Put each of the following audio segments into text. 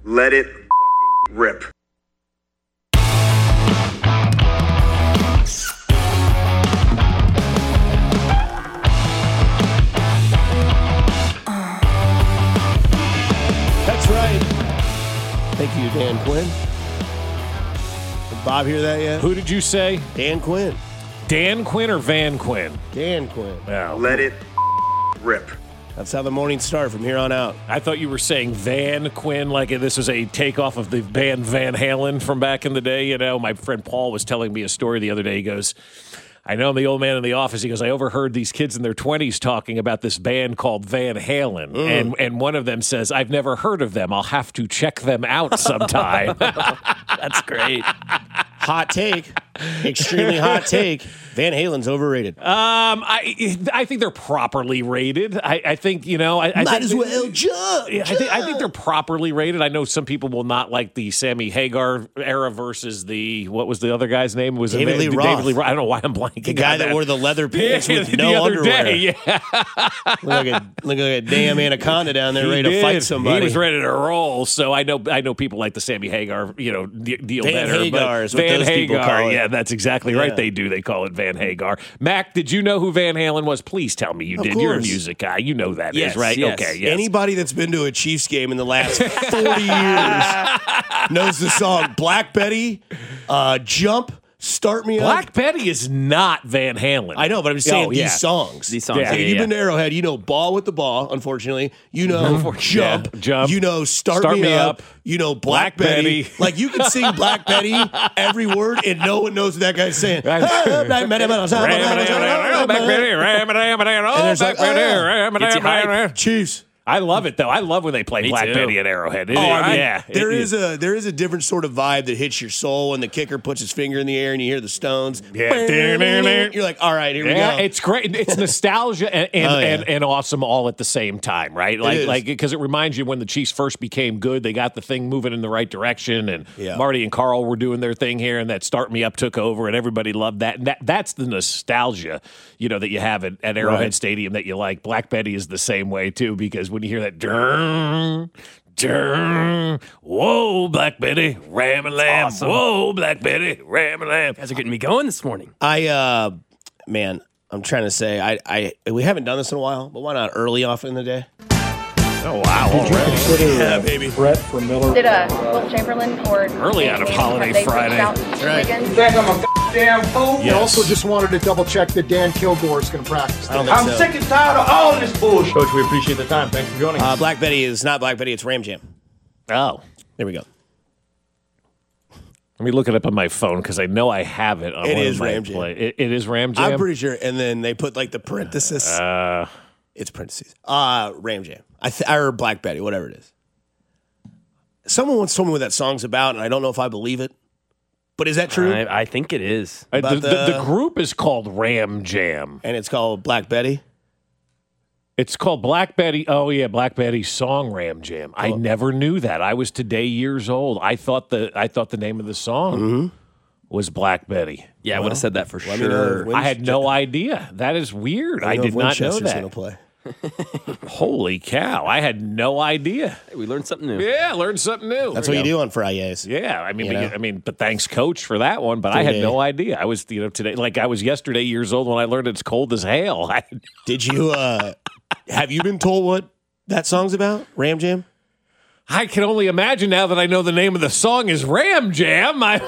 Let it rip. That's right. Thank you, Dan Quinn. Did Bob hear that yet? Who did you say? Dan Quinn. Dan Quinn or Van Quinn? Dan Quinn. Oh. Let it rip. That's how the mornings start from here on out. I thought you were saying Van Quinn, like this was a takeoff of the band Van Halen from back in the day. You know, my friend Paul was telling me a story the other day. He goes, I know I'm the old man in the office. He goes, I overheard these kids in their 20s talking about this band called Van Halen. And one of them says, I've never heard of them. I'll have to check them out sometime. That's great. Hot take. Extremely hot take. Van Halen's overrated. I think they're properly rated. I think, you know, I Might think as well jump. Yeah, I think they're properly rated. I know some people will not like the Sammy Hagar era versus the, what was the other guy's name? Was David Lee Roth. David Lee Roth. I don't know why I'm blanking. The guy on that wore the leather pants with the no other underwear. day, yeah. Look like a damn anaconda down there ready to fight somebody. He was ready to roll. So I know people like the Sammy Hagar, you know, deal Van better. Hagar is what Van those people Hagar, call it. yeah, that's exactly right. Yeah. They do. They call it Van Hagar. Mac, did you know who Van Halen was? Please tell me you Of did. You're a course. music guy. You know that is Yes, right? yes. Okay, yes. Anybody that's been to a Chiefs game in the last 40 years knows the song Black Betty, Jump, Start Me Up. Black Betty is not Van Halen. I know, but I'm just saying Oh, yeah. these songs. These songs, Yeah. Like, if you've been to Arrowhead, you know Ball with the Ball, unfortunately. You know Jump. Yeah, Jump. You know Start Me Up. You know Black Betty. Like, you can sing Black Betty every word, and no one knows what that guy's saying. Black Betty, And there's like, Gets you hyped. Chiefs. I love it though. I love when they play Me Black too. Betty at Arrowhead. There is a different sort of vibe that hits your soul when the kicker puts his finger in the air and you hear the Stones. Yeah. You're like, all right, here we Yeah, go. it's great. It's nostalgia and awesome all at the same time, right? is. Like because it reminds you when the Chiefs first became good, they got the thing moving in the right direction, and Yeah. Marty and Carl were doing their thing here, and that Start Me Up took over, and everybody loved that. And that's the nostalgia, you know, that you have at Arrowhead Right. Stadium that you like. Black Betty is the same way too, because when you hear that durr, whoa, Black Betty, ram and lamb, awesome. whoa, Black Betty, ram and lamb. You guys are getting me going this morning. Man, I'm trying to say, we haven't done this in a while, but why not early off in the day? Oh wow, already. Yeah, baby. Brett from Miller. Did Will Chamberlain or Early out of Holiday have they Friday. reached out this Right. weekend? think I'm a damn fool? I also just wanted to double check that Dan Kilgore is going to practice. I don't think I'm so. sick and tired of all this bullshit. Coach, we appreciate the time. Thanks for joining us. Black Betty is not Black Betty, it's Ram Jam. Oh. There we go. Let me look it up on my phone because I know I have it. On It one is of my Ram Jam. It is Ram Jam. I'm pretty sure. And then they put like the parenthesis. It's parentheses. Ram Jam. Or Black Betty, whatever it is. Someone once told me what that song's about, and I don't know if I believe it. But is that true? I think it is. The, About the group is called Ram Jam. And it's called Black Betty? It's called Black Betty. Oh yeah, Black Betty's song Ram Jam. I never knew that. I was today years old. I thought the name of the song was Black Betty. Yeah, I would have said that for let me know sure. when- I had no idea. That is weird. I did not know Winchester's that. gonna play. Holy cow! I had no idea. Hey, we learned something new. Yeah, I learned something new. That's There what you go. do on Fridays. Yeah, I mean, You know? but thanks, Coach, for that one. But I had Today. no idea. I was, today, like I was yesterday years old when I learned it's cold as hail. Did you, have you been told what that song's about? Ram Jam? I can only imagine now that I know the name of the song is Ram Jam. I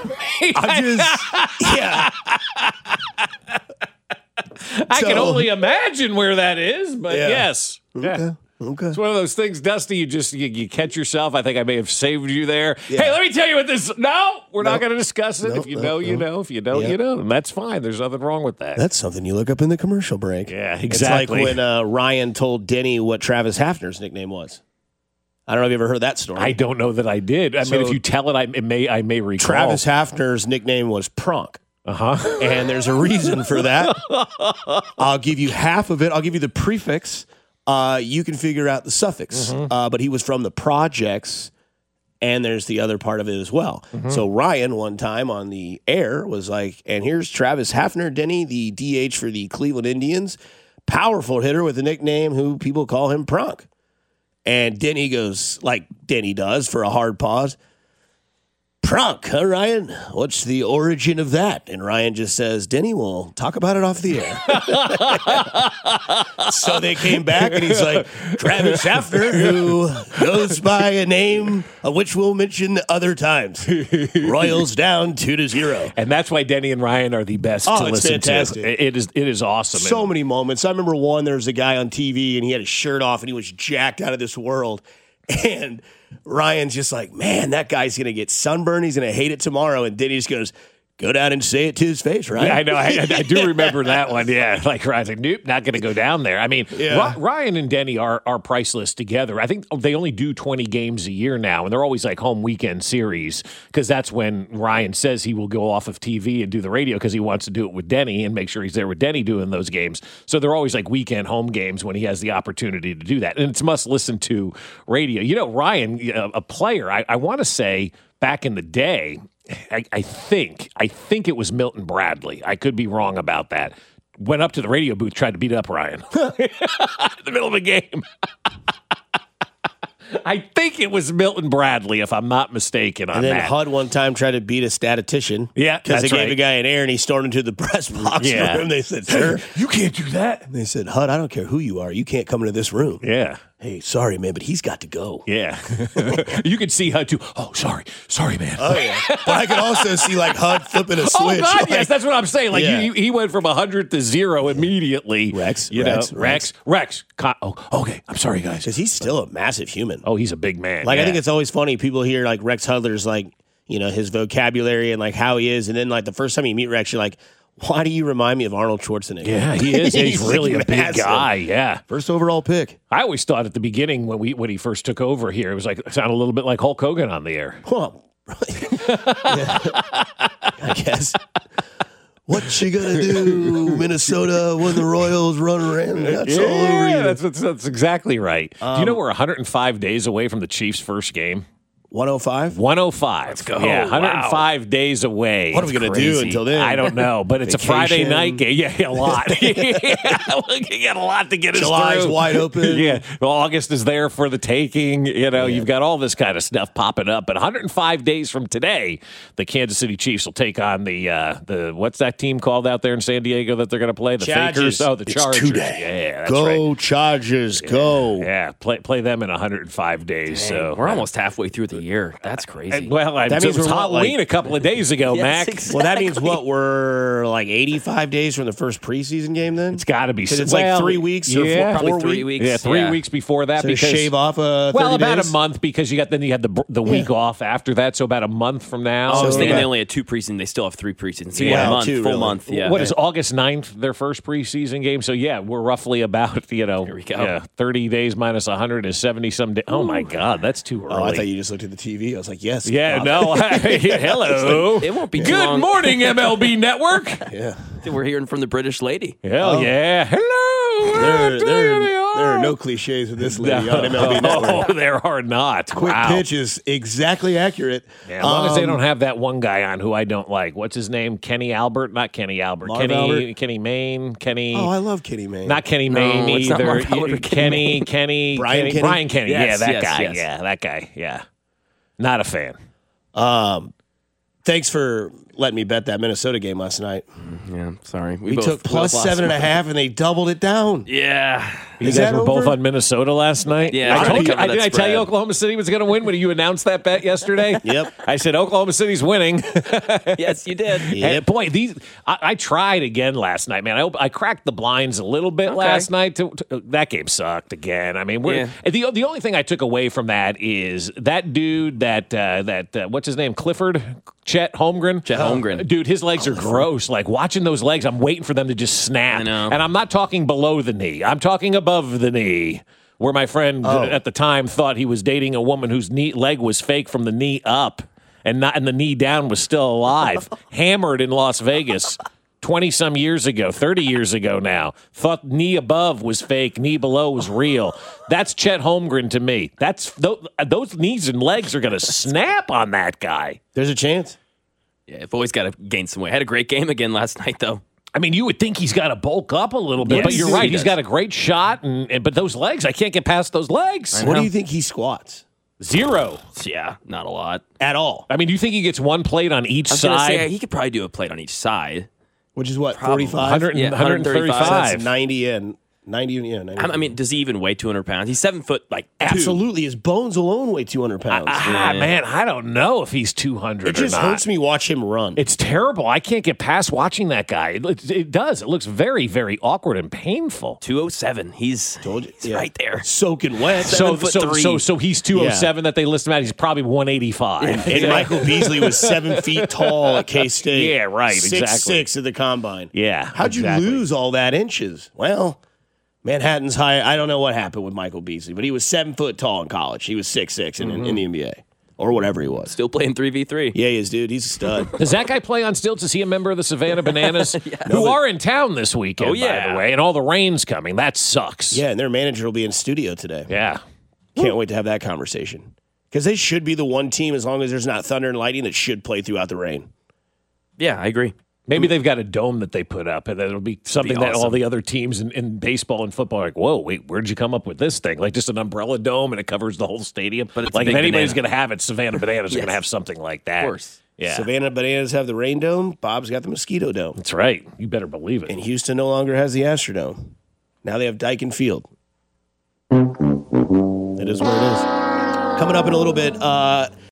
can only imagine where that is. But Yeah. yes, yeah. Okay. It's one of those things, Dusty. You catch yourself. I think I may have saved you there. Hey, let me tell you what this. No, we're not going to discuss it. If you know, you know. If you don't, you know. And that's fine. There's nothing wrong with that. That's something you look up in the commercial break. Yeah, exactly. It's like when Ryan told Denny what Travis Hafner's nickname was. I don't know if you ever heard that story. I don't know that I did. I mean, if you tell it, I may recall. Travis Hafner's nickname was Pronk. And there's a reason for that. I'll give you half of it. I'll give you the prefix. You can figure out the suffix. But he was from the projects, and there's the other part of it as well. So Ryan, one time on the air, was like, and here's Travis Hafner, Denny, the DH for the Cleveland Indians, powerful hitter with a nickname who people call him Pronk. And Denny goes, like Denny does, for a hard pause. Prunk, huh, Ryan? What's the origin of that? And Ryan just says, Denny, we'll talk about it off the air. So they came back, and he's like, Travis Schaffner, who goes by a name of which we'll mention other times. Royals down 2-0. And that's why Denny and Ryan are the best to Oh, it's listen fantastic. to. It is awesome. So many moments. I remember one, there was a guy on TV, and he had his shirt off, and he was jacked out of this world. And Ryan's just like, man, that guy's going to get sunburned. He's going to hate it tomorrow. And Denny just goes, go down and say it to his face, right? Yeah, I know. I do remember that one. Yeah, like Ryan's like, nope, not going to go down there. I mean, Ryan and Denny are priceless together. I think they only do 20 games a year now, and they're always like home weekend series because that's when Ryan says he will go off of TV and do the radio because he wants to do it with Denny and make sure he's there with Denny doing those games. So they're always like weekend home games when he has the opportunity to do that. And it's must listen to radio. You know, Ryan, a player, I want to say back in the day, I think it was Milton Bradley. I could be wrong about that. Went up to the radio booth, tried to beat up Ryan in the middle of a game. I think it was Milton Bradley, if I'm not mistaken on And then that. HUD one time tried to beat a statistician. Yeah, because they that's gave right. a guy an air, and he stormed into the press box Yeah. room. They said, sir, You can't do that. and they said, HUD, I don't care who you are. You can't come into this room. Yeah. Hey, sorry, man, but he's got to go. Yeah. You could see HUD too. Oh, sorry, man. Oh, yeah. But I could also see, like, HUD flipping a switch. Oh, God, like, yes, that's what I'm saying. Like, Yeah. he went from 100 to 0 immediately. Rex, You Rex, know, Rex. Oh, okay. I'm sorry, guys. Because he's still a massive human. Oh, he's a big man. Like, yeah. I think it's always funny. People hear, like, Rex Hudler's, like, you know, his vocabulary and, like, how he is. And then, like, the first time you meet Rex, you're like, why do you remind me of Arnold Schwarzenegger? Yeah, he is. He's really a big massive. guy. Yeah. First overall pick. I always thought at the beginning when he first took over here, it was like it sounded a little bit like Hulk Hogan on the air. Well, I guess. What you gonna do, Minnesota, when the Royals run around? That's all over you. That's exactly right. Do you know we're 105 days away from the Chiefs' first game? 105? 105. Let's go. Yeah, 105 days away. What are we going to do crazy. until then? I don't know, but it's a Friday Vacation. night game. Yeah, a lot. Yeah, we got a lot to get us July's through. wide open. Yeah, well, August is there for the taking. You know, you've got all this kind of stuff popping up. But 105 days from today, the Kansas City Chiefs will take on the what's that team called out there in San Diego that they're going to play? The Chargers. Fakers. Oh, the It's Chargers. today. Yeah, that's Go right. Chargers, go. Yeah, play them in 105 days. So We're almost halfway through the year. That's crazy. well, That it means was we're what, Halloween a couple of days ago, Yes, Mac. exactly. Well, that means what? We're like 85 days from the first preseason game then? It's got to be. 'Cause it's like 3 weeks or yeah, Probably 4 3 weeks. weeks. Yeah, 3 weeks before that So because shave off 30 well, about days? a month because you had the week off after that, so about a month from now. I was So thinking yeah. they only had 2 preseasons. They still have 3 preseasons. So Yeah, a month, 2 full really. month. Yeah. What is August 9th, their first preseason game? So, yeah, we're roughly about, Here we go. yeah, 30 days minus 100 is 70-some days. Oh, my God, that's too early. Oh, I thought you just looked at the TV. I was like, yes. yeah, Bob. no. Hello. It won't be too Good long. morning, MLB Network. Yeah. We're hearing from the British lady. Hell yeah. Hello. There are no cliches with this lady on MLB Network. Oh, there are not. Quick Wow. pitch is exactly accurate. Yeah, as long as they don't have that one guy on who I don't like. What's his name? Kenny Albert? Not Kenny Albert. Marv Albert? Kenny Maine. Kenny. Oh, I love Kenny Mayne. Not Kenny Maine it's not either. Marv Albert or Kenny Kenny. Brian Kenny? Brian Kenny. Yes, yeah, that yes, guy. yes. Yeah, that guy. Yeah. Not a fan. Thanks for letting me bet that Minnesota game last night. Yeah, sorry. We both- took plus both lost. 7.5, and they doubled it down. Yeah. You Is guys that were both over? on Minnesota last night. Yeah, I I told you. covered that Did I tell you spread. Oklahoma City was going to win when you announced that bet yesterday? Yep. I said Oklahoma City's winning. Yes, you did. And boy, I tried again last night, man. I cracked the blinds a little bit last night. That game sucked again. I mean, the only thing I took away from that is that dude that what's his name, Clifford, Chet Holmgren. Chet Holmgren. Dude, his legs are gross. Like watching those legs, I'm waiting for them to just snap. I know. And I'm not talking below the knee. I'm talking above the knee. Where my friend at the time thought he was dating a woman whose leg was fake from the knee up and the knee down was still alive. Hammered in Las Vegas 20-some years ago, 30 years ago now. Thought knee above was fake, knee below was real. That's Chet Holmgren to me. Those knees and legs are going to snap on that guy. There's a chance. Yeah, I've always got to gain some weight. I had a great game again last night, though. I mean, you would think he's got to bulk up a little bit, Yes, but you're he right. does. He's got a great shot, but those legs, I can't get past those legs. What do you think he squats? 0 Yeah, not a lot. At all. I mean, do you think he gets one plate on each I was gonna side? say he could probably do a plate on each side. Which is what, Probably. 45? 100, Yeah, 135. So that's 90 and 90, yeah, 90. I mean, does he even weigh 200 pounds? He's 7 foot, like, 2. Absolutely. His bones alone weigh 200 pounds. Man, I don't know if he's 200 It just or not. hurts me watch him run. It's terrible. I can't get past watching that guy. It does. It looks very, very awkward and painful. 207. He's Yeah. right there. Soaking wet. So, 7'3". so he's 207 that they list him at. He's probably 185. And Michael Beasley was 7 feet tall at K-State. Yeah, right, exactly. 6'6" at the combine. Yeah, How'd you exactly. lose all that inches? Well, Manhattan's high. I don't know what happened with Michael Beasley, but he was 7 foot tall in college. He was 6'6" in the NBA or whatever he was. Still playing 3v3. Yeah, he is, dude. He's a stud. Does that guy play on stilts? Is he a member of the Savannah Bananas? Who are in town this weekend, Oh, by yeah. the way, and all the rain's coming. That sucks. Yeah, and their manager will be in studio today. Yeah. Can't wait to have that conversation. Because they should be the one team, as long as there's not thunder and lightning, that should play throughout the rain. Yeah, I agree. Maybe they've got a dome that they put up, and that'll be something that all awesome. the other teams in baseball and football are like, whoa, wait, where'd you come up with this thing? Like just an umbrella dome, and it covers the whole stadium. But it's a like if big anybody's banana. going to have it, Savannah Bananas are Yes. going to have something like that. Of course. Yeah. Savannah Bananas have the rain dome. Bob's got the mosquito dome. That's right. You better believe it. And Houston no longer has the Astrodome. Now they have Dyken Field. It is what it is. Coming up in a little bit,